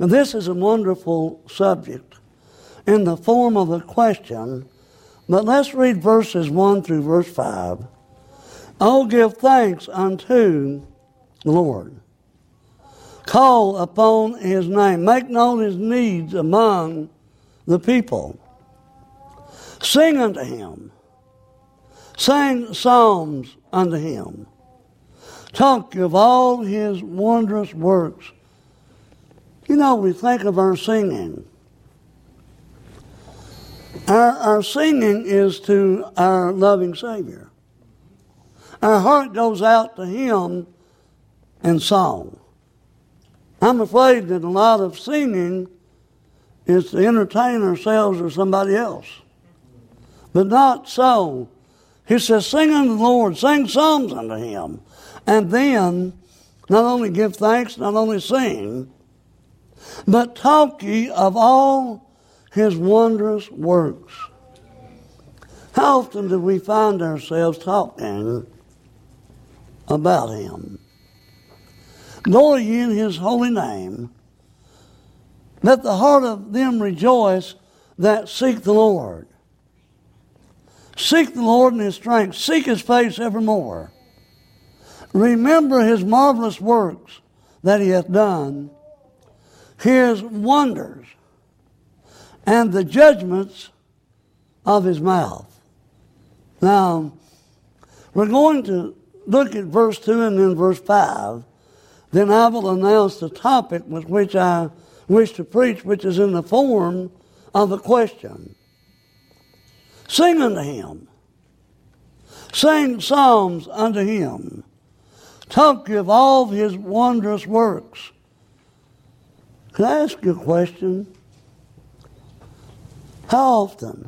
And this is a wonderful subject in the form of a question, but let's read verses 1 through verse 5. Oh, give thanks unto the Lord. Call upon his name. Make known his needs among the people. Sing unto him. Sing psalms unto him. Talk of all his wondrous works. You know, we think of our singing. Our singing is to our loving Savior. Our heart goes out to him in song. I'm afraid that a lot of singing is to entertain ourselves or somebody else. But not so. He says, sing unto the Lord, sing psalms unto him. And then, not only give thanks, not only sing, but talk ye of all his wondrous works. How often do we find ourselves talking about him? Glory ye in his holy name. Let the heart of them rejoice that seek the Lord. Seek the Lord in his strength. Seek his face evermore. Remember his marvelous works that he hath done, his wonders, and the judgments of his mouth. Now, we're going to look at verse 2 and then verse 5. Then I will announce the topic with which I wish to preach, which is in the form of a question. Sing unto him. Sing psalms unto him. Talk of all his wondrous works. Can I ask you a question? How often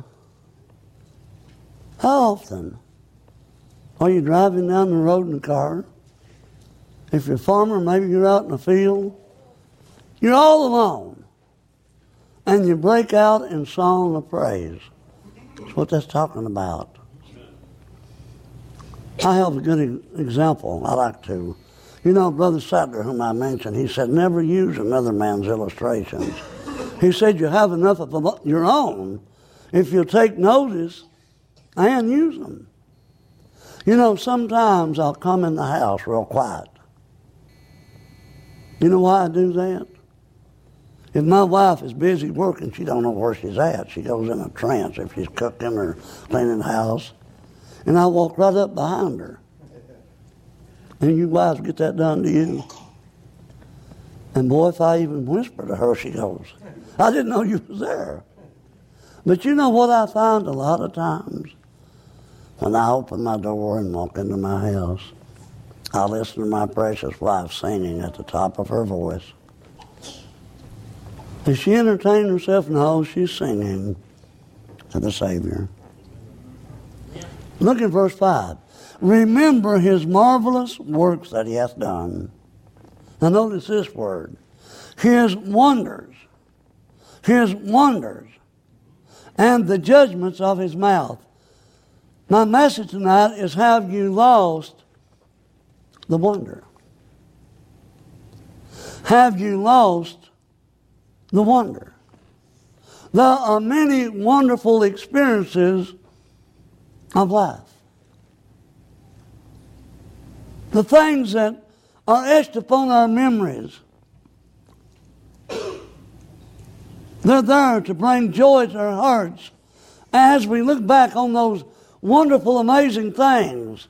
are you driving down the road in a car? If you're a farmer, maybe you're out in the field. You're all alone. And you break out in song of praise. That's what that's talking about. I have a good example I like to. You know, Brother Sadler, whom I mentioned, he said, never use another man's illustrations. He said, you have enough of your own if you'll take notice and use them. You know, sometimes I'll come in the house real quiet. You know why I do that? If my wife is busy working, she don't know where she's at. She goes in a trance if she's cooking or cleaning the house. And I walk right up behind her. And you wives get that done to you. And boy, if I even whisper to her, she goes, I didn't know you was there. But you know what I find a lot of times? When I open my door and walk into my house, I listen to my precious wife singing at the top of her voice. Is she entertaining herself? No, she's singing to the Savior. Look at verse 5. Remember his marvelous works that he hath done. Now notice this word. His wonders, and the judgments of his mouth. My message tonight is, have you lost the wonder? Have you lost the wonder? There are many wonderful experiences of life. The things that are etched upon our memories, they're there to bring joy to our hearts as we look back on those wonderful, amazing things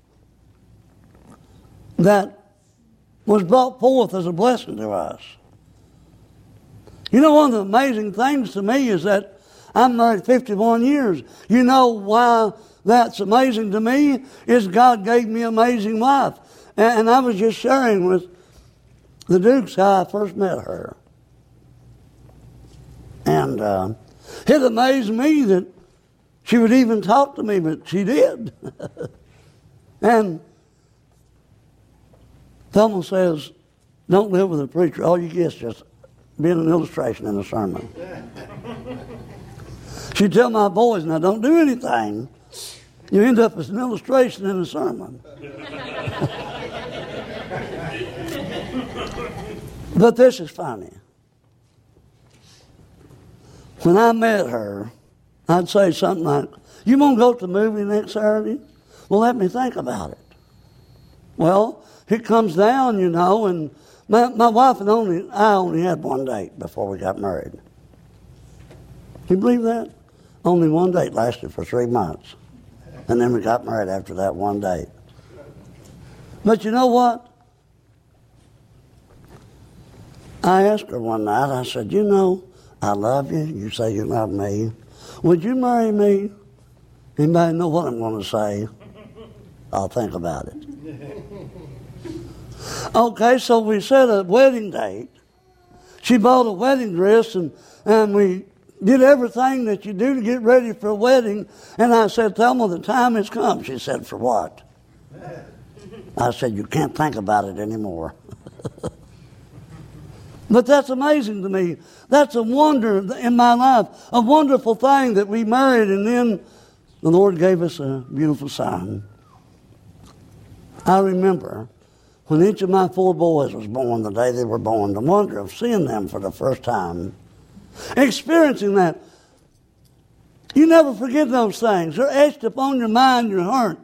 that was brought forth as a blessing to us. You know, one of the amazing things to me is that I'm married 51 years. You know why that's amazing to me? Is God gave me an amazing wife. And I was just sharing with the Dukes how I first met her. And it amazed me that she would even talk to me, but she did. And Thelma says, don't live with a preacher. All you get is just being an illustration in a sermon. She'd tell my boys, now don't do anything. You end up as an illustration in a sermon. But this is funny. when I met her, I'd say something like, "You want to go to the movie next Saturday?" "Well, let me think about it." Well, it comes down, and my wife and I only had one date before we got married. Can you believe that? Only one date, lasted for 3 months. And then we got married after that one date. But you know what? I asked her one night, I said, "I love you. You say you love me. Would you marry me?" Anybody know what I'm going to say? I'll think about it. Okay, so we set a wedding date. She bought a wedding dress, and we did everything that you do to get ready for a wedding. And I said, "Thelma, the time has come." She said, "For what?" I said, "You can't think about it anymore." But that's amazing to me. That's a wonder in my life, a wonderful thing that we married, and then the Lord gave us a beautiful son. I remember when each of my 4 boys was born, the day they were born, the wonder of seeing them for the first time, experiencing that. You never forget those things. They're etched upon your mind, your heart.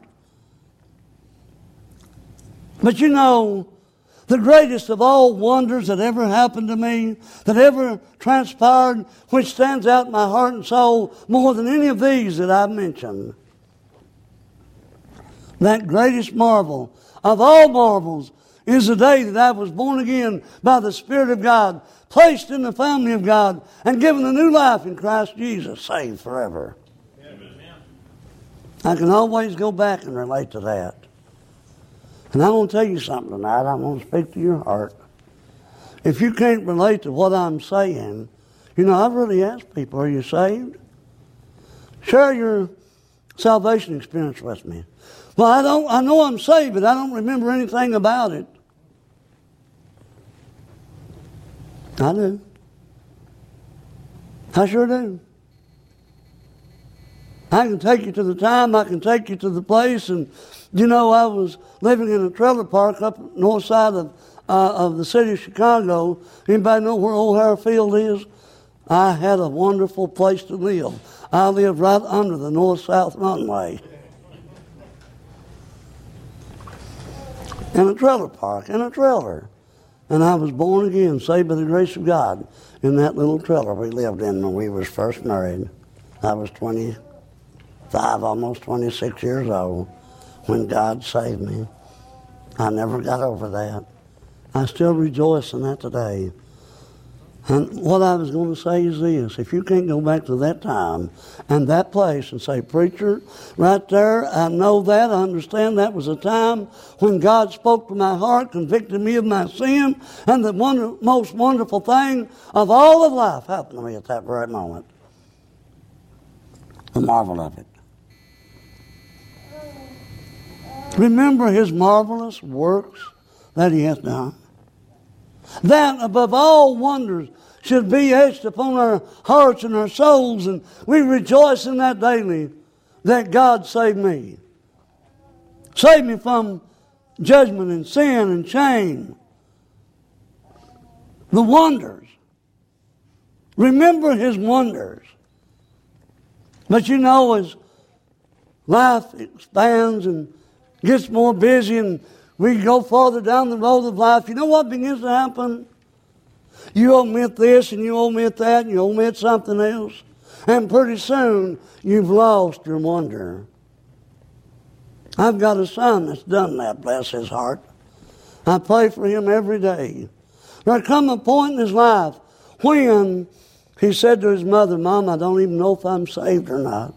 But the greatest of all wonders that ever happened to me, that ever transpired, which stands out in my heart and soul more than any of these that I've mentioned, that greatest marvel of all marvels is the day that I was born again by the Spirit of God, placed in the family of God, and given a new life in Christ Jesus, saved forever. Amen. I can always go back and relate to that. And I'm going to tell you something tonight. I'm going to speak to your heart. If you can't relate to what I'm saying, I've really asked people, "Are you saved?" Share your salvation experience with me. "Well, I know I'm saved, but I don't remember anything about it." I do. I sure do. I can take you to the time, I can take you to the place, and I was living in a trailer park up north side of the city of Chicago. Anybody know where O'Hare Field is? I had a wonderful place to live. I lived right under the north-south runway. In a trailer park, in a trailer. And I was born again, saved by the grace of God, in that little trailer we lived in when we was first married. I was 25, almost 26 years old when God saved me. I never got over that. I still rejoice in that today. And what I was going to say is this: if you can't go back to that time and that place and say, "Preacher, right there, I know that, I understand that was a time when God spoke to my heart, convicted me of my sin, and the most wonderful thing of all of life happened to me at that very moment." The marvel of it. Remember His marvelous works that He has done. That, above all wonders, should be etched upon our hearts and our souls, and we rejoice in that daily, that God saved me. Saved me from judgment and sin and shame. The wonders. Remember His wonders. But as life expands and gets more busy and we go farther down the road of life, you know what begins to happen? You omit this and you omit that and you omit something else. And pretty soon you've lost your wonder. I've got a son that's done that, bless his heart. I pray for him every day. There come a point in his life when he said to his mother, "Mom, I don't even know if I'm saved or not."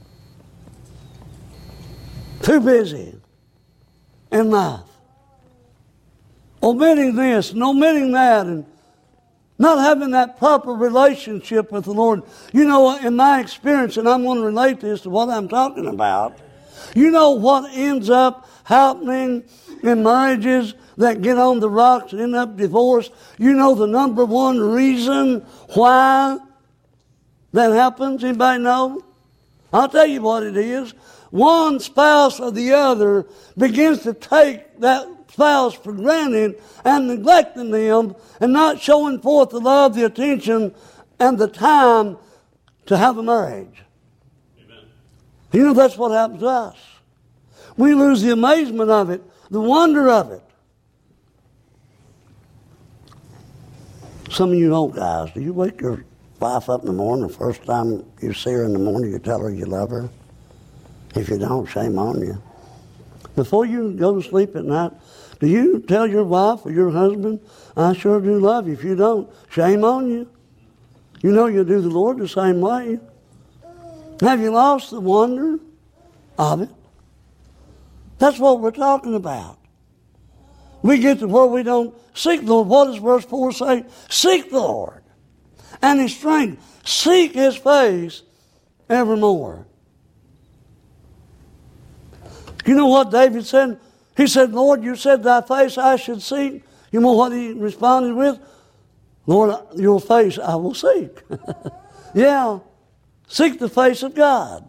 Too busy in life. Omitting this and omitting that and not having that proper relationship with the Lord. In my experience, and I'm going to relate this to what I'm talking about, what ends up happening in marriages that get on the rocks and end up divorced? The number one reason why that happens? Anybody know? I'll tell you what it is. One spouse or the other begins to take that spouse for granted and neglecting them and not showing forth the love, the attention, and the time to have a marriage. Amen. You know, that's what happens to us. We lose the amazement of it, the wonder of it. Some of you old guys, do you wake your wife up in the morning, the first time you see her in the morning, you tell her you love her? If you don't, shame on you. Before you go to sleep at night, do you tell your wife or your husband, I sure do love you? If you don't, shame on you. You know you'll do the Lord the same way. Have you lost the wonder of it? That's what we're talking about. We get to where we don't seek the Lord. What does verse 4 say? Seek the Lord and His strength. Seek His face evermore. You know what David said? He said, Lord, you said thy face I should seek. You know what he responded with? Lord, your face I will seek. Yeah, seek the face of God.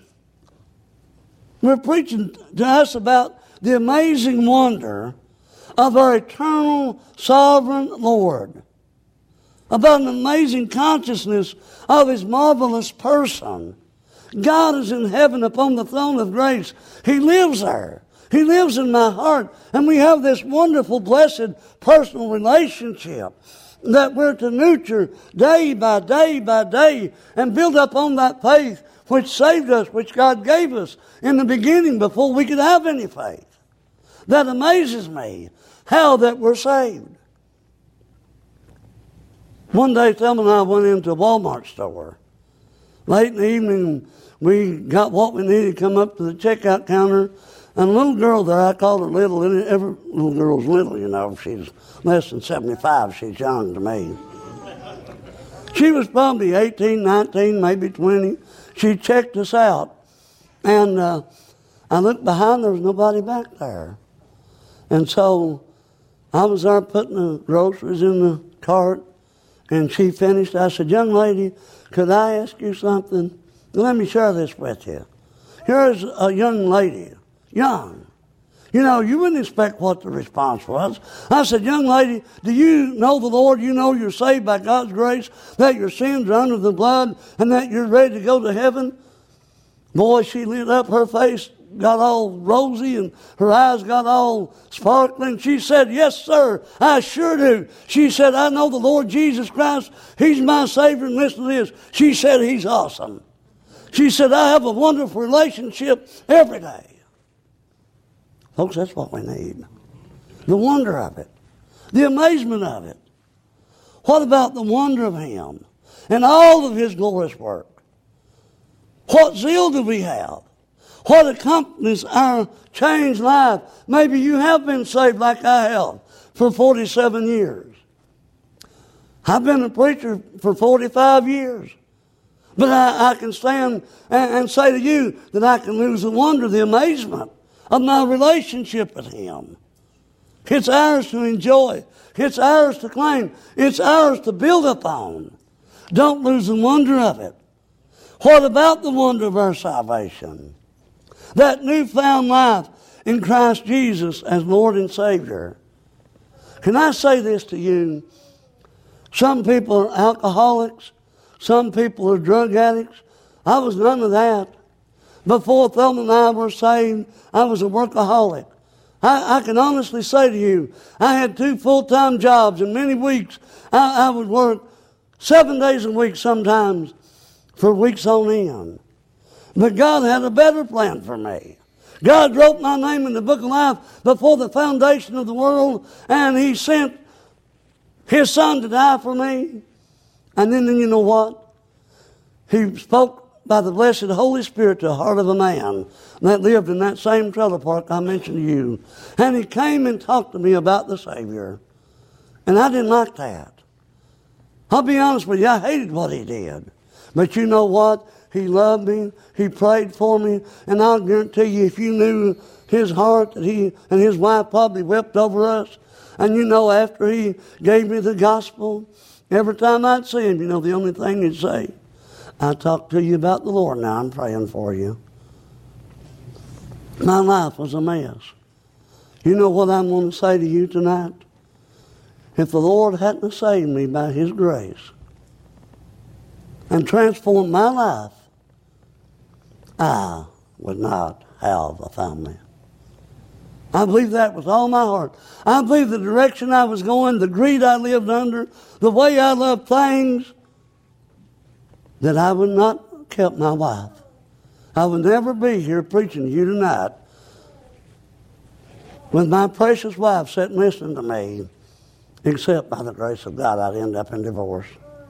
We're preaching to us about the amazing wonder of our eternal sovereign Lord, about an amazing consciousness of His marvelous person. God is in heaven upon the throne of grace. He lives there. He lives in my heart. And we have this wonderful, blessed, personal relationship that we're to nurture day by day by day and build up on that faith which saved us, which God gave us in the beginning before we could have any faith. That amazes me, how that we're saved. One day, Thelma and I went into a Walmart store. Late in the evening, we got what we needed, come up to the checkout counter, and a little girl there, I called her little, and every little girl's little, you know. She's less than 75, she's young to me. She was probably 18, 19, maybe 20. She checked us out, and I looked behind, there was nobody back there. And so I was there putting the groceries in the cart, and she finished. I said, young lady, could I ask you something? Let me share this with you. Here's a young lady, young. You know, you wouldn't expect what the response was. I said, young lady, do you know the Lord? You know you're saved by God's grace, that your sins are under the blood, and that you're ready to go to heaven? Boy, she lit up, her face got all rosy and her eyes got all sparkling. She said, yes, sir, I sure do. She said, I know the Lord Jesus Christ. He's my Savior. And listen to this. She said, He's awesome. She said, I have a wonderful relationship every day. Folks, that's what we need. The wonder of it. The amazement of it. What about the wonder of Him and all of His glorious work? What zeal do we have? What accompanies our changed life? Maybe you have been saved like I have for 47 years. I've been a preacher for 45 years. But I can stand and say to you that I can lose the wonder, the amazement of my relationship with Him. It's ours to enjoy. It's ours to claim. It's ours to build upon. Don't lose the wonder of it. What about the wonder of our salvation? That newfound life in Christ Jesus as Lord and Savior. Can I say this to you? Some people are alcoholics. Some people are drug addicts. I was none of that. Before Thelma and I were saved, I was a workaholic. I can honestly say to you, I had 2 full-time jobs, and many weeks I would work 7 days a week sometimes for weeks on end. But God had a better plan for me. God wrote my name in the book of life before the foundation of the world, and He sent His Son to die for me. And then you know what? He spoke by the blessed Holy Spirit to the heart of a man that lived in that same trailer park I mentioned to you. And he came and talked to me about the Savior. And I didn't like that. I'll be honest with you, I hated what he did. But you know what? He loved me. He prayed for me. And I'll guarantee you, if you knew his heart, that he and his wife probably wept over us. And you know, after he gave me the gospel, every time I'd see him, you know, the only thing he'd say, I talked to you about the Lord, now I'm praying for you. My life was a mess. You know what I'm going to say to you tonight? If the Lord hadn't saved me by His grace, and transformed my life, I would not have a family. I believe that with all my heart. I believe the direction I was going, the greed I lived under, the way I loved things, that I would not have kept my wife. I would never be here preaching to you tonight with my precious wife sitting listening to me, except by the grace of God I'd end up in divorce.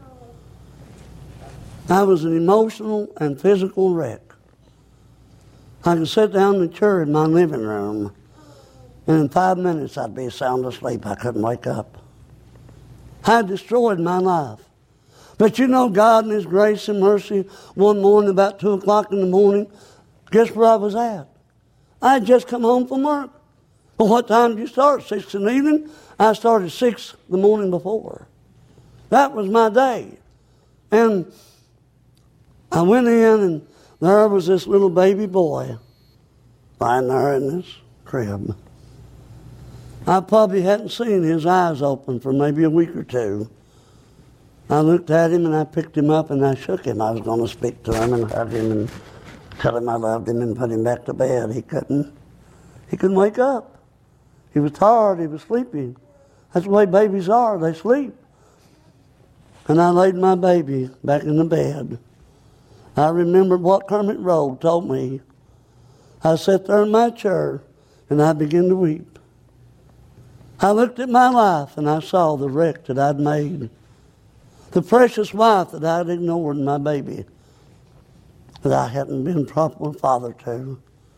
I was an emotional and physical wreck. I could sit down in the chair in my living room, and in 5 minutes I'd be sound asleep. I couldn't wake up. I destroyed my life. But you know, God in His grace and mercy, one morning about 2 o'clock in the morning, guess where I was at? I had just come home from work. Well, what time did you start? 6 in the evening? I started 6 the morning before. That was my day. And I went in, and there was this little baby boy lying there in this crib. I probably hadn't seen his eyes open for maybe a week or two. I looked at him and I picked him up and I shook him. I was going to speak to him and hug him and tell him I loved him and put him back to bed. He couldn't wake up. He was tired. He was sleeping. That's the way babies are. They sleep. And I laid my baby back in the bed. I remembered what Kermit Rowe told me. I sat there in my chair and I began to weep. I looked at my life and I saw the wreck that I'd made. The precious wife that I'd ignored, my baby, that I hadn't been proper father to.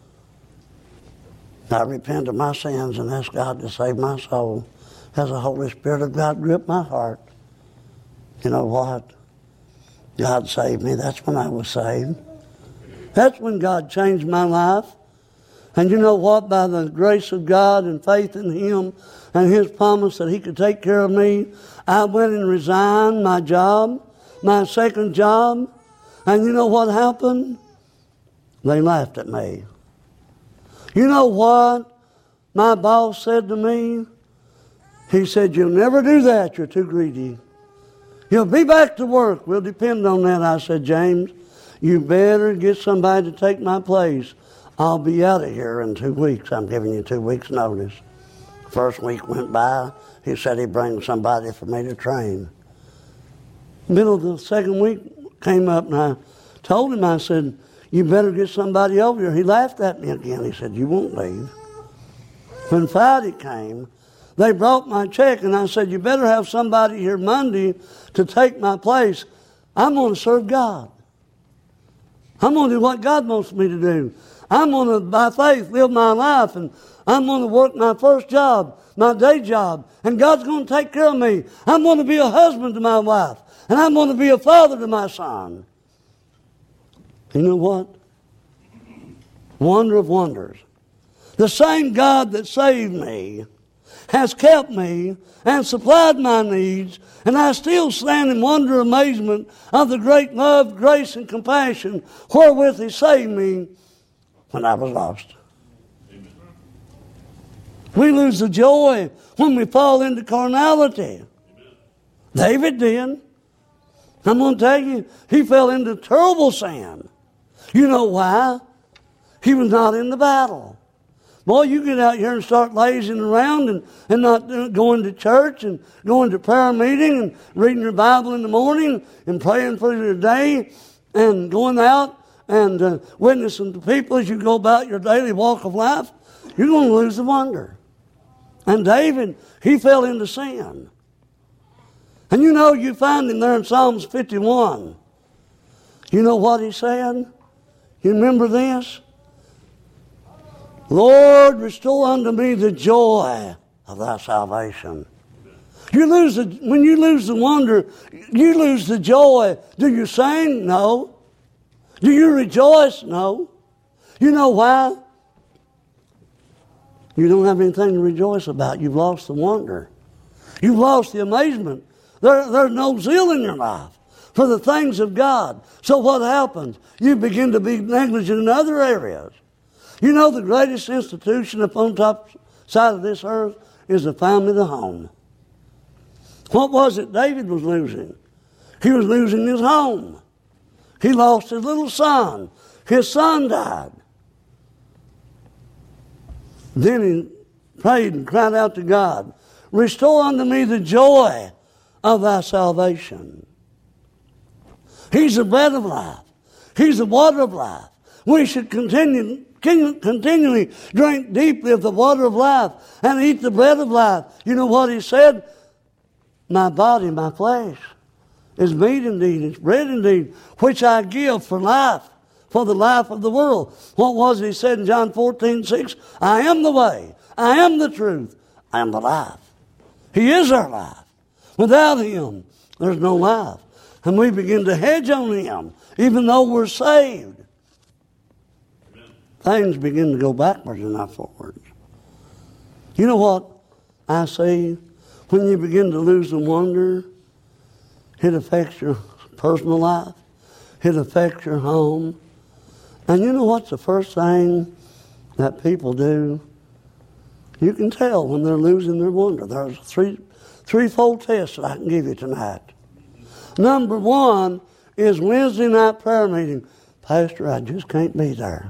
I repent of my sins and ask God to save my soul. As the Holy Spirit of God gripped my heart, you know what? God saved me. That's when I was saved. That's when God changed my life. And you know what? By the grace of God and faith in Him and His promise that He could take care of me, I went and resigned my job, my second job. And you know what happened? They laughed at me. You know what my boss said to me? He said, "You'll never do that. You're too greedy. You'll be back to work. We'll depend on that." I said, "James, you better get somebody to take my place. I'll be out of here in 2 weeks. I'm giving you 2 weeks' notice." First week went by. He said he'd bring somebody for me to train. Middle of the second week came up, and I told him, I said, "You better get somebody over here." He laughed at me again. He said, "You won't leave." When Friday came, they brought my check, and I said, "You better have somebody here Monday to take my place. I'm going to serve God. I'm going to do what God wants me to do. I'm going to, by faith, live my life, and I'm going to work my first job, my day job, and God's going to take care of me. I'm going to be a husband to my wife, and I'm going to be a father to my son." You know what? Wonder of wonders. The same God that saved me has kept me and supplied my needs, and I still stand in wonder and amazement of the great love, grace, and compassion wherewith He saved me when I was lost. Amen. We lose the joy when we fall into carnality. Amen. David did. I'm going to tell you, he fell into terrible sin. You know why? He was not in the battle. Boy, you get out here and start lazing around and not going to church and going to prayer meeting and reading your Bible in the morning and praying for your day and going out and witnessing to people as you go about your daily walk of life, you're going to lose the wonder. And David, he fell into sin. And you know, you find him there in Psalms 51. You know what he said? You remember this? "Lord, restore unto me the joy of thy salvation." When you lose the wonder, you lose the joy. Do you sing? No. Do you rejoice? No. You know why? You don't have anything to rejoice about. You've lost the wonder. You've lost the amazement. There's no zeal in your life for the things of God. So what happens? You begin to be negligent in other areas. You know, the greatest institution upon top side of this earth is the family, the home. What was it David was losing? He was losing his home. He lost his little son. His son died. Then he prayed and cried out to God, restore unto me the joy of thy salvation. He's the bread of life. He's the water of life. We should continually drink deeply of the water of life and eat the bread of life. You know what he said? My body, my flesh is meat indeed, it's bread indeed, which I give for life, for the life of the world. What was it he said in John 14:6? I am the way, I am the truth, I am the life. He is our life. Without him, there's no life. And we begin to hedge on him, even though we're saved. Things begin to go backwards and not forwards. You know what I see? When you begin to lose the wonder, it affects your personal life. It affects your home. And you know what's the first thing that people do? You can tell when they're losing their wonder. There's a threefold test that I can give you tonight. Number one is Wednesday night prayer meeting. Pastor, I just can't be there.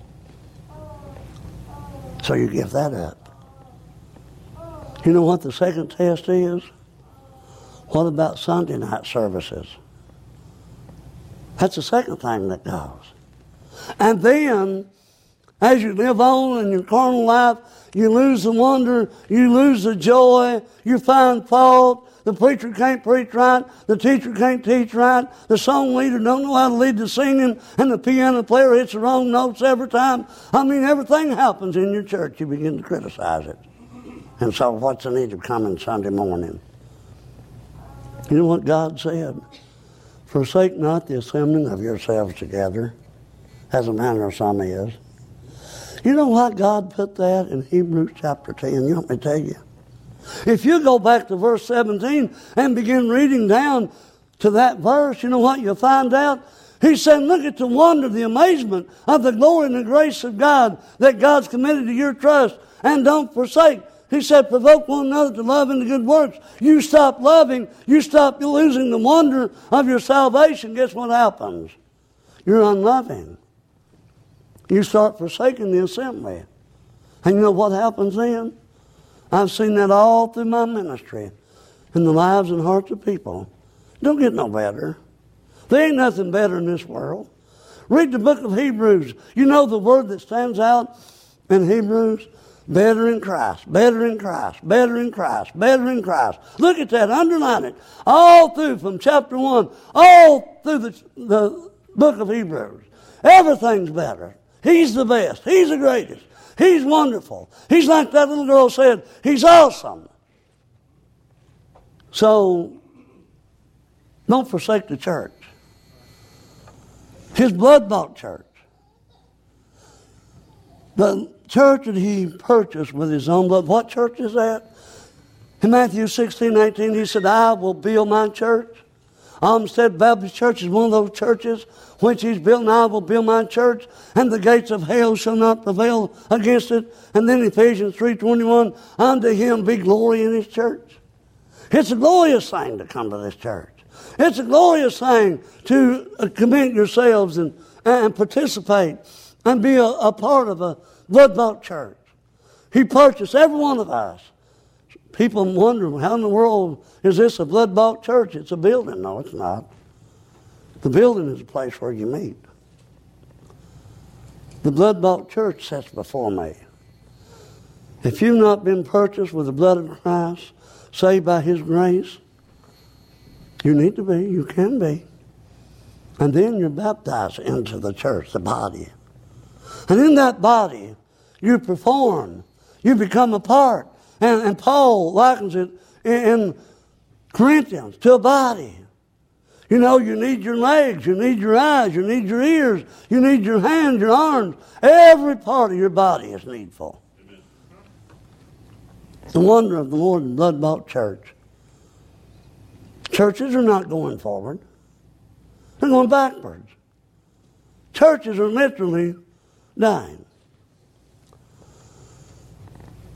So you give that up. You know what the second test is? What about Sunday night services? That's the second thing that goes. And then, as you live on in your carnal life, you lose the wonder, you lose the joy, you find fault. The preacher can't preach right, the teacher can't teach right, the song leader don't know how to lead the singing, and the piano player hits the wrong notes every time. I mean, everything happens in your church. You begin to criticize it. And so what's the need of coming Sunday morning? You know what God said? Forsake not the assembling of yourselves together, as a manner of some is. You know why God put that in Hebrews chapter 10? You want me to tell you? If you go back to verse 17 and begin reading down to that verse, you know what you'll find out? He said, look at the wonder, the amazement of the glory and the grace of God that God's committed to your trust, and don't forsake. He said, provoke one another to love and to good works. You stop loving, you stop losing the wonder of your salvation. Guess what happens? You're unloving. You start forsaking the assembly. And you know what happens then? I've seen that all through my ministry in the lives and hearts of people. Don't get no better. There ain't nothing better in this world. Read the book of Hebrews. You know the word that stands out in Hebrews? Better in Christ, better in Christ, better in Christ, better in Christ. Look at that, underline it. All through from chapter 1, all through the book of Hebrews. Everything's better. He's the best. He's the greatest. He's wonderful. He's like that little girl said, he's awesome. So, don't forsake the church. His blood-bought church. The church that he purchased with his own blood. What church is that? In Matthew 16:18, he said, I will build my church. Olmsted Baptist Church is one of those churches which he's built, and I will build my church, and the gates of hell shall not prevail against it. And then Ephesians 3:21, unto him be glory in his church. It's a glorious thing to come to this church. It's a glorious thing to commit yourselves and participate and be a part of a blood-bought church. He purchased every one of us. People wonder, how in the world is this a blood-bought church? It's a building. No, it's not. The building is a place where you meet. The blood-bought church sits before me. If you've not been purchased with the blood of Christ, saved by his grace, you need to be, you can be. And then you're baptized into the church, the body. And in that body, you perform. You become a part. And Paul likens it in Corinthians to a body. You know, you need your legs, you need your eyes, you need your ears, you need your hands, your arms. Every part of your body is needful. Amen. The wonder of the Lord and blood-bought church. Churches are not going forward. They're going backwards. Churches are literally dying.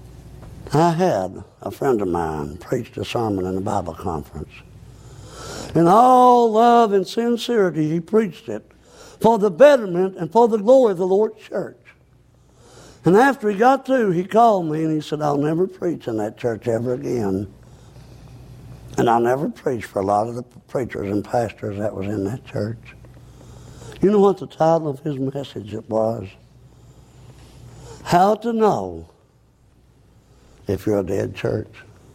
I had a friend of mine preached a sermon in a Bible conference. In all love and sincerity, he preached it for the betterment and for the glory of the Lord's church. And after he got through, he called me and he said, I'll never preach in that church ever again. And I'll never preach for a lot of the preachers and pastors that was in that church. You know what the title of his message it was? How to know if you're a dead church.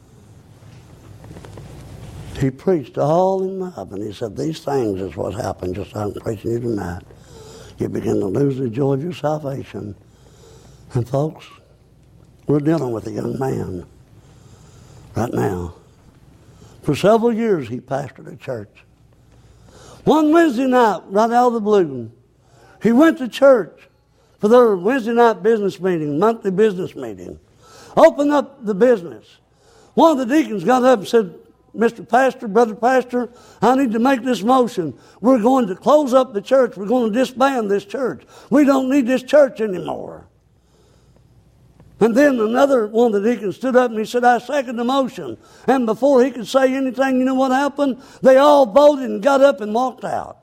He preached all in love, and he said, these things is what happened, just like I'm preaching you tonight. You begin to lose the joy of your salvation. And folks, we're dealing with a young man right now. For several years, he pastored a church. One Wednesday night, right out of the blue, he went to church for their Wednesday night business meeting, monthly business meeting. Opened up the business. One of the deacons got up and said, Mr. Pastor, Brother Pastor, I need to make this motion. We're going to close up the church. We're going to disband this church. We don't need this church anymore. And then another one of the deacons stood up and he said, I second the motion. And before he could say anything, you know what happened? They all voted and got up and walked out.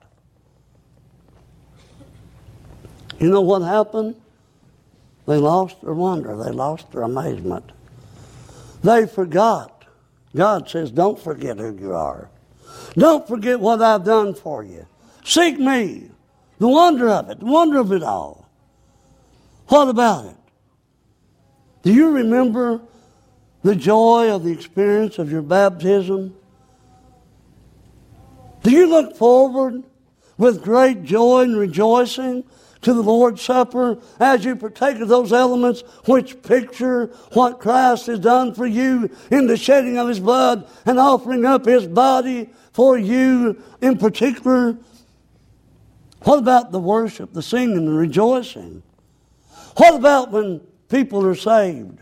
You know what happened? They lost their wonder. They lost their amazement. They forgot. God says, don't forget who you are. Don't forget what I've done for you. Seek me. The wonder of it all. What about it? Do you remember the joy of the experience of your baptism? Do you look forward with great joy and rejoicing to the Lord's Supper as you partake of those elements which picture what Christ has done for you in the shedding of his blood and offering up his body for you in particular? What about the worship, the singing, the rejoicing? What about when people are saved?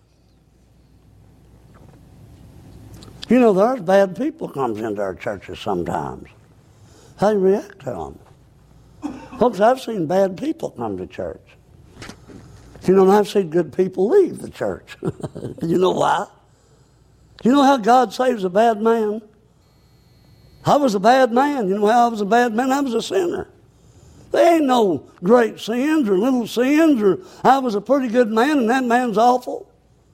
You know, there's bad people comes into our churches sometimes. How do you react to them? Folks, I've seen bad people come to church. You know, and I've seen good people leave the church. You know why? You know how God saves a bad man? I was a bad man. You know how I was a bad man? I was a sinner. There ain't no great sins or little sins, or I was a pretty good man and that man's awful.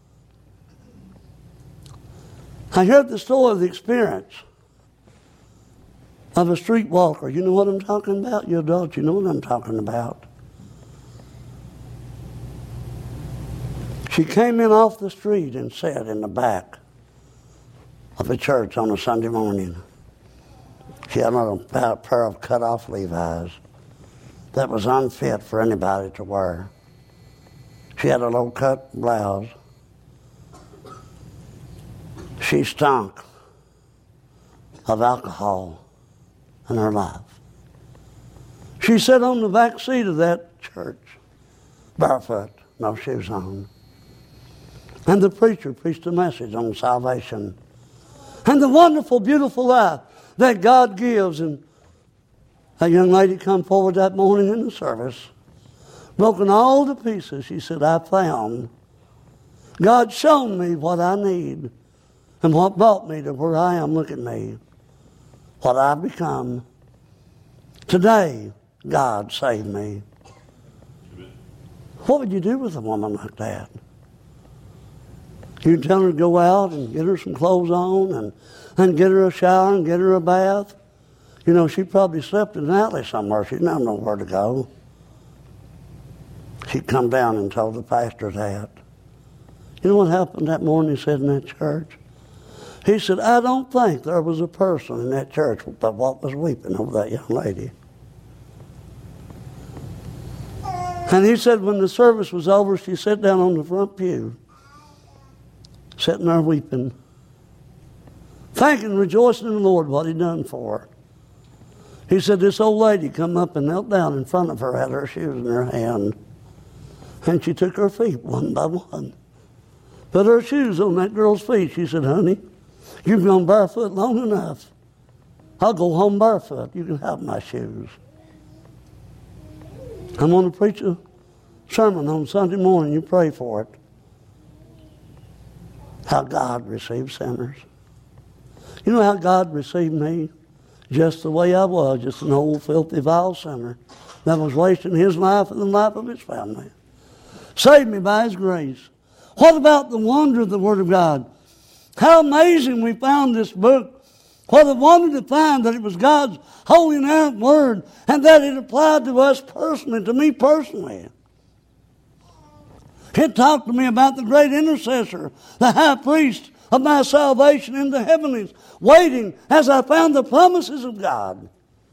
I heard the story of the experience of a streetwalker. You know what I'm talking about? You adults, you know what I'm talking about. She came in off the street and sat in the back of a church on a Sunday morning. She had on a pair of cut-off Levi's that was unfit for anybody to wear. She had a low-cut blouse. She stunk of alcohol in her life. She sat on the back seat of that church, barefoot, no shoes on. And the preacher preached a message on salvation and the wonderful, beautiful life that God gives. And a young lady come forward that morning in the service, broken all to pieces. She said, I found God shown me what I need and what brought me to where I am. Look at me, what I've become. Today, God saved me. What would you do with a woman like that? You'd tell her to go out and get her some clothes on and get her a shower and get her a bath. You know, she probably slept in an alley somewhere. She didn't have nowhere to go. She'd come down and told the pastor that. You know what happened that morning, he said, in that church? He said, I don't think there was a person in that church but what was weeping over that young lady. And he said when the service was over, she sat down on the front pew, sitting there weeping, thanking, rejoicing in the Lord what he'd done for her. He said this old lady come up and knelt down in front of her, had her shoes in her hand, and she took her feet one by one, put her shoes on that girl's feet. She said, honey, you've gone barefoot long enough. I'll go home barefoot. You can have my shoes. I'm going to preach a sermon on Sunday morning. You pray for it. How God receives sinners. You know how God received me? just the way I was, just an old, filthy, vile sinner that was wasting his life and the life of his family. Saved me by his grace. What about the wonder of the Word of God? How amazing we found this book. What a wonder to find that it was God's holy and inerrant Word and that it applied to us personally, to me personally. It talked to me about the great intercessor, the high priest of my salvation in the heavenlies, waiting as I found the promises of God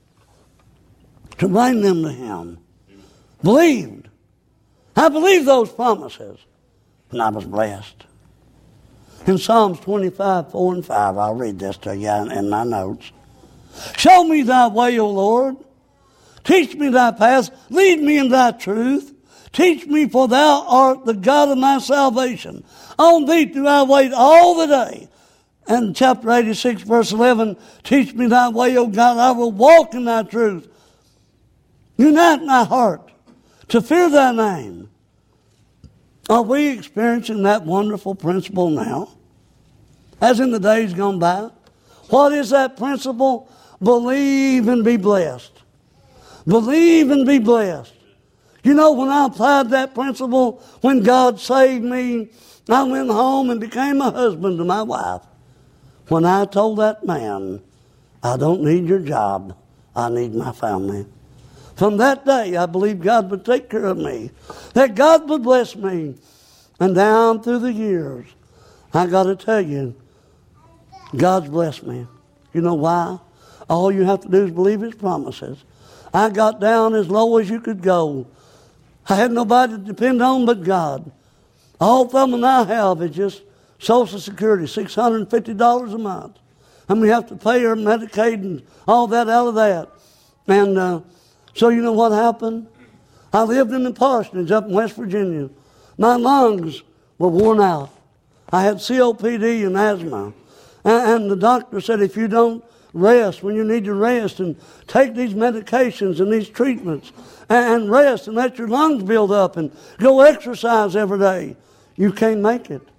to bring them to him. Believed. I believed those promises, and I was blessed. In Psalms 25, 4 and 5, I'll read this to you in my notes. Show me thy way, O Lord. Teach me thy paths. Lead me in thy truth. Teach me, for thou art the God of my salvation. On thee do I wait all the day. And chapter 86, verse 11, teach me thy way, O God. I will walk in thy truth. Unite my heart to fear thy name. Are we experiencing that wonderful principle now? As in the days gone by? What is that principle? Believe and be blessed. Believe and be blessed. You know, when I applied that principle, when God saved me, I went home and became a husband to my wife. When I told that man, I don't need your job, I need my family. From that day, I believed God would take care of me, that God would bless me. And down through the years, I got to tell you, God's blessed me. You know why? All you have to do is believe his promises. I got down as low as you could go. I had nobody to depend on but God. All Thelma and I have is just Social Security, $650 a month. And we have to pay her Medicaid and all that out of that. And so you know what happened? I lived in the parsonage up in West Virginia. My lungs were worn out. I had COPD and asthma. And the doctor said, if you don't rest when you need to rest and take these medications and these treatments and rest and let your lungs build up and go exercise every day, you can't make it.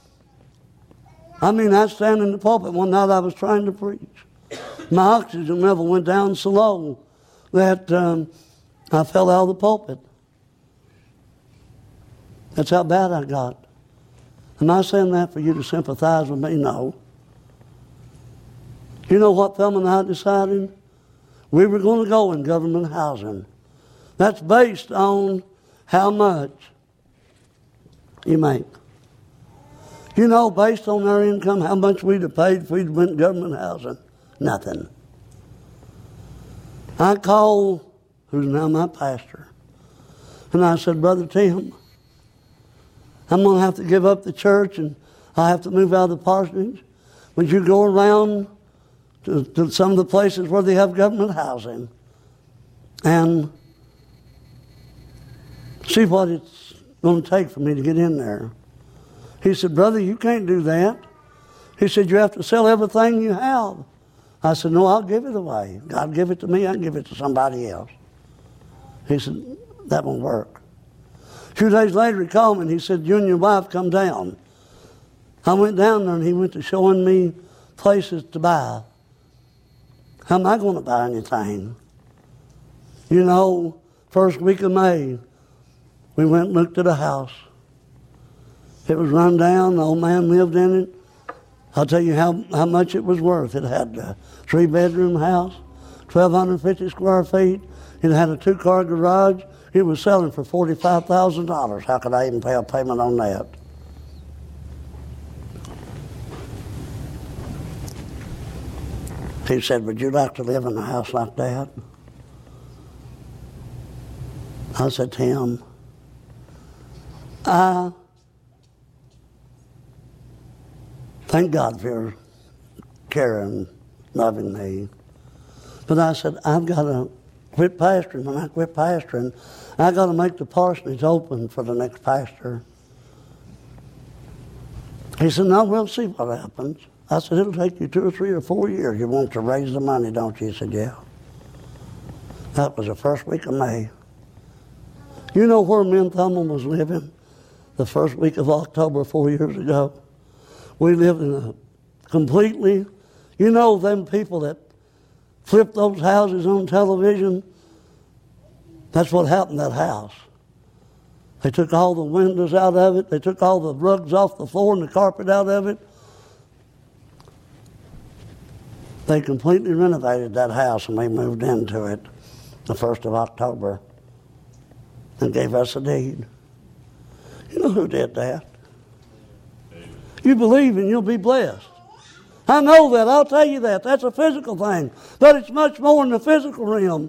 I mean, I stand in the pulpit one night I was trying to preach. My oxygen level went down so low that I fell out of the pulpit. That's how bad I got. Am I saying that for you to sympathize with me? No. You know what Thelma and I decided? We were going to go in government housing. That's based on how much you make. You know, based on our income, how much we'd have paid if we'd went government housing? Nothing. I called, who's now my pastor, and I said, Brother Tim, I'm going to have to give up the church and I have to move out of the parsonage. Would you go around to some of the places where they have government housing and see what it's going to take for me to get in there? He said, Brother, you can't do that. He said, you have to sell everything you have. I said, no, I'll give it away. God give it to me, I can give it to somebody else. He said, that won't work. A few days later, he called me and he said, you and your wife come down. I went down there and he went to showing me places to buy. How am I going to buy anything? You know, first week of May, we went and looked at a house. It was run down. The old man lived in it. I'll tell you how much it was worth. It had a 3-bedroom house, 1,250 square feet. It had a 2-car garage. It was selling for $45,000. How could I even pay a payment on that? He said, would you like to live in a house like that? I said, Tim, I thank God for your caring, loving me. But I said, I've got to quit pastoring. When I quit pastoring, I got to make the parsonage open for the next pastor. He said, no, we'll see what happens. I said, it'll take you 2 or 3 or 4 years. You want to raise the money, don't you? He said, yeah. That was the first week of May. You know where me and Thelma was living the first week of October 4 years ago? We lived in a completely, you know them people that flip those houses on television. That's what happened to that house. They took all the windows out of it. They took all the rugs off the floor and the carpet out of it. They completely renovated that house, and we moved into it the 1st of October and gave us a deed. You know who did that? You believe and you'll be blessed. I know that. I'll tell you that. That's a physical thing. But it's much more in the physical realm.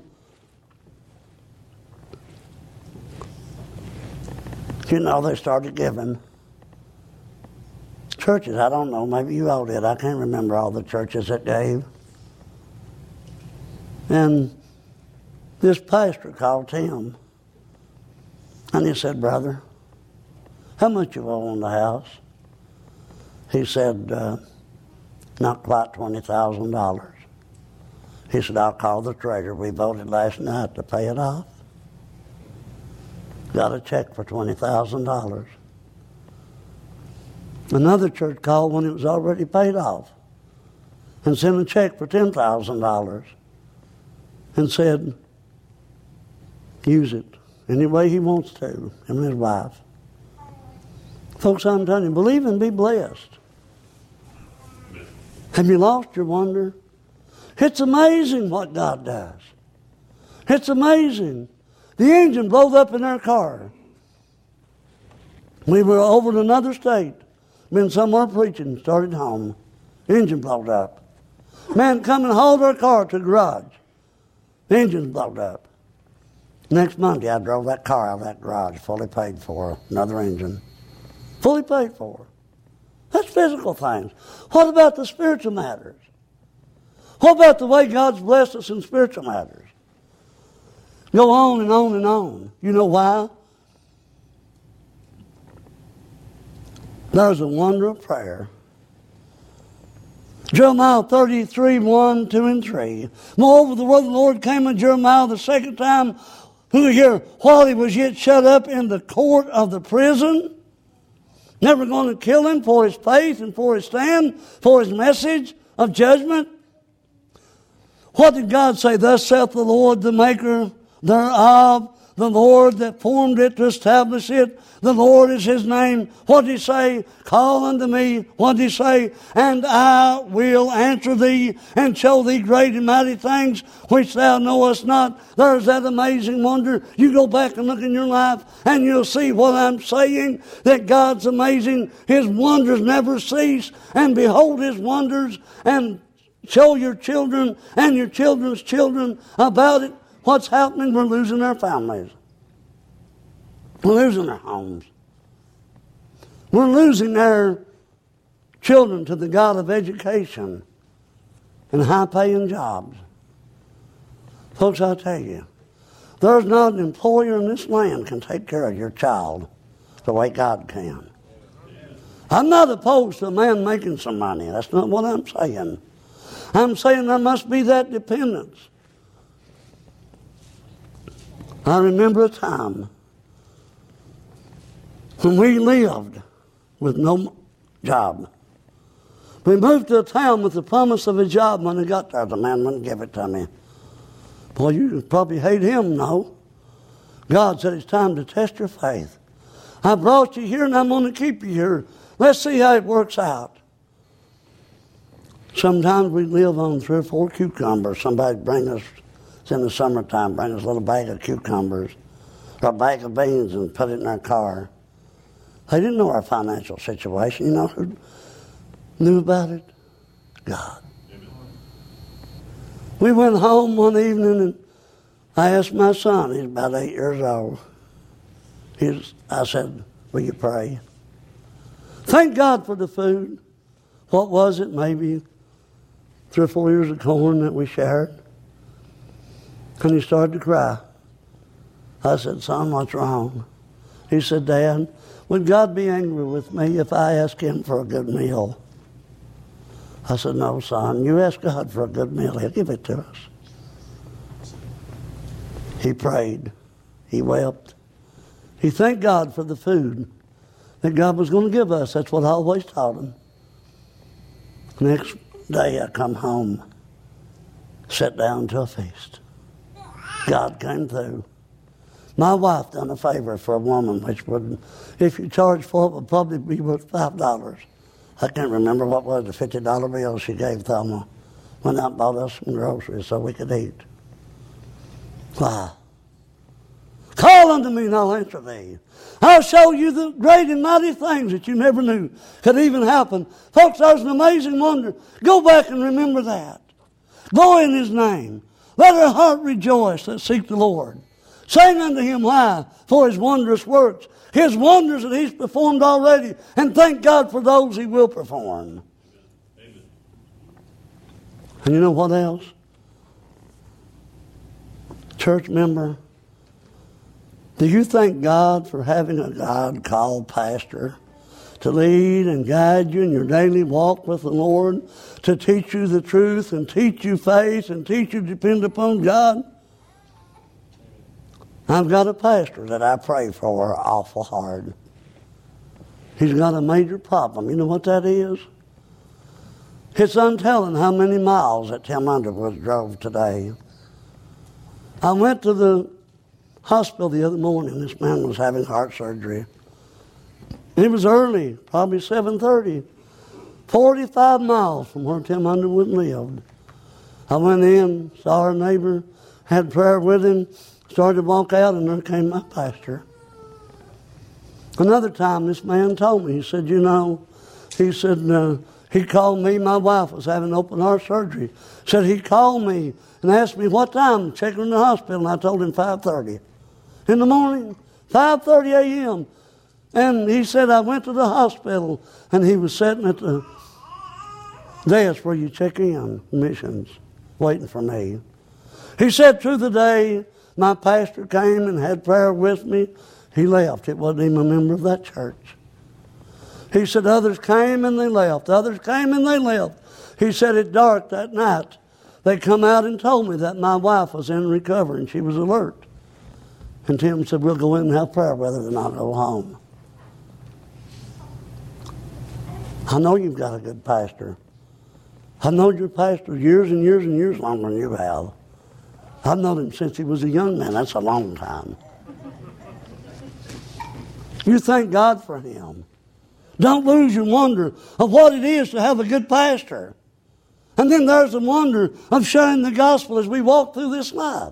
You know, they started giving. Churches, I don't know, maybe you all did. I can't remember all the churches that gave. And this pastor called Tim. And he said, "Brother, how much you owe on the house?" He said, "Not quite $20,000. He said, "I'll call the treasurer. We voted last night to pay it off. Got a check for $20,000. Another church called when it was already paid off and sent a check for $10,000 and said, "Use it any way he wants to," him and his wife. Folks, I'm telling you, believe and be blessed. Have you lost your wonder? It's amazing what God does. It's amazing. The engine blowed up in our car. We were over in another state, been somewhere preaching, started home. Engine blowed up. Man come and hauled our car to the garage. The engine's blowed up. Next Monday, I drove that car out of that garage, fully paid for, another engine. Fully paid for. That's physical things. What about the spiritual matters? What about the way God's blessed us in spiritual matters? Go on and on and on. You know why? There's a wonder of prayer. Jeremiah 33, 1, 2, and 3. Moreover, the word of the Lord came unto Jeremiah the second time, who here, while he was yet shut up in the court of the prison. Never going to kill him for his faith and for his stand, for his message of judgment. What did God say? "Thus saith the Lord, the maker thereof, the Lord that formed it to establish it. The Lord is his name." What did he say? "Call unto me." What did he say? "And I will answer thee and show thee great and mighty things which thou knowest not." There's that amazing wonder. You go back and look in your life and you'll see what I'm saying, that God's amazing. His wonders never cease. And behold his wonders, and show your children and your children's children about it. What's happening? We're losing our families. We're losing our homes. We're losing our children to the God of education and high-paying jobs. Folks, I tell you, there's not an employer in this land can take care of your child the way God can. I'm not opposed to a man making some money. That's not what I'm saying. I'm saying there must be that dependence. I remember a time when we lived with no job. We moved to a town with the promise of a job. When I got there, the man wouldn't give it to me. Boy, you probably hate him, no? God said, "It's time to test your faith. I brought you here and I'm going to keep you here. Let's see how it works out." Sometimes we live on 3 or 4 cucumbers. Somebody bring us, it's in the summertime, bring us a little bag of cucumbers or a bag of beans and put it in our car. They didn't know our financial situation. You know who knew about it? God. We went home one evening and I asked my son, he's about 8 years old. I said, "Will you pray?" Thank God for the food. What was it? Maybe 3 or 4 ears of corn that we shared. And he started to cry. I said, "Son, what's wrong?" He said, "Dad, would God be angry with me if I ask him for a good meal?" I said, "No, son, you ask God for a good meal, he'll give it to us." He prayed. He wept. He thanked God for the food that God was going to give us. That's what I always taught him. Next day I come home Sat down to a feast. God came through. My wife done a favor for a woman, which would, if you charge for it, would probably be worth $5. I can't remember what was the $50 bill she gave Thelma. Went out and bought us some groceries so we could eat. Why? Call unto me and I'll answer thee. I'll show you the great and mighty things that you never knew could even happen. Folks, there's an amazing wonder. Go back and remember that. Glory in His name. Let our heart rejoice that seek the Lord. Sing unto Him why? For His wondrous works. His wonders that He's performed already. And thank God for those He will perform. Amen. And you know what else? Church member, do you thank God for having a God-called pastor to lead and guide you in your daily walk with the Lord, to teach you the truth and teach you faith and teach you to depend upon God? I've got a pastor that I pray for awful hard. He's got a major problem. You know what that is? It's untelling how many miles that Tim Underwood drove today. I went to the hospital the other morning. This man was having heart surgery. It was early, probably 7:30, 45 miles from where Tim Underwood lived. I went in, saw our neighbor, had prayer with him, started to walk out, and there came my pastor. Another time, this man told me, he said, he called me, my wife was having open heart surgery. Said he called me and asked me what time to check her in the hospital, and I told him 5:30 in the morning, 5:30 a.m. And he said, I went to the hospital, and he was sitting at the desk where you check in, admissions, waiting for me. He said, through the day, my pastor came and had prayer with me. He left. It wasn't even a member of that church. He said, others came and they left. Others came and they left. He said, at dark that night, they come out and told me that my wife was in recovery and she was alert. And Tim said, we'll go in and have prayer with her and I'll go home. I know you've got a good pastor. I've known your pastor years and years and years longer than you have. I've known him since he was a young man. That's a long time. You thank God for him. Don't lose your wonder of what it is to have a good pastor. And then there's the wonder of sharing the gospel as we walk through this life.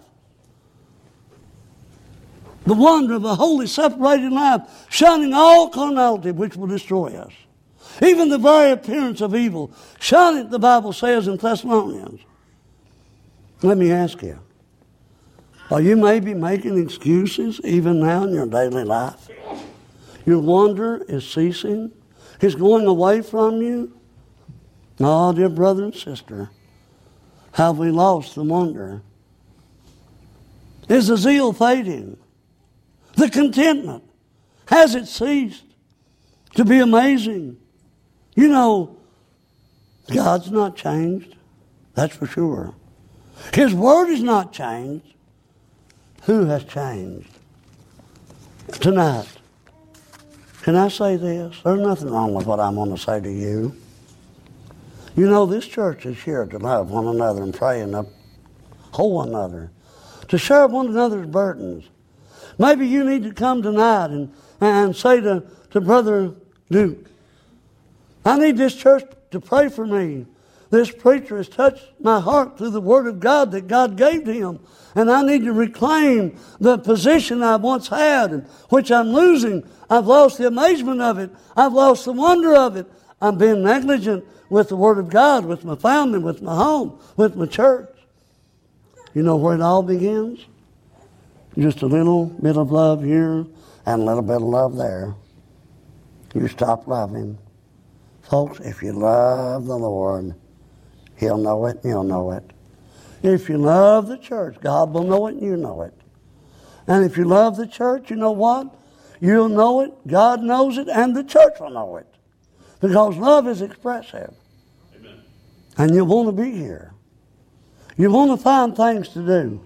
The wonder of a holy, separated life, shunning all carnality which will destroy us. Even the very appearance of evil. Shun it, the Bible says in Thessalonians. Let me ask you, are you maybe making excuses even now in your daily life? Your wonder is ceasing. It's going away from you. Oh, dear brother and sister, have we lost the wonder? Is the zeal fading? The contentment, has it ceased to be amazing? You know, God's not changed. That's for sure. His word is not changed. Who has changed? Tonight, can I say this? There's nothing wrong with what I'm going to say to you. You know, this church is here to love one another and pray and uphold one another, to share one another's burdens. Maybe you need to come tonight and say to Brother Duke, I need this church to pray for me. This preacher has touched my heart through the Word of God that God gave to him. And I need to reclaim the position I once had, and which I'm losing. I've lost the amazement of it. I've lost the wonder of it. I'm being negligent with the Word of God, with my family, with my home, with my church. You know where it all begins? Just a little bit of love here and a little bit of love there. You stop loving. Folks, if you love the Lord, He'll know it and you'll know it. If you love the church, God will know it and you know it. And if you love the church, you know what? You'll know it, God knows it, and the church will know it. Because love is expressive. Amen. And you want to be here. You want to find things to do.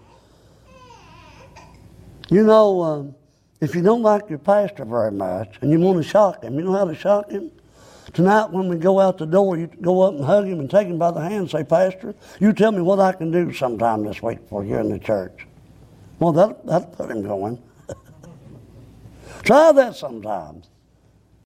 You know, if you don't like your pastor very much and you want to shock him, you know how to shock him? Tonight when we go out the door, you go up and hug him and take him by the hand and say, Pastor, you tell me what I can do sometime this week before you're in the church. Well, that'll put him going. Try that sometimes.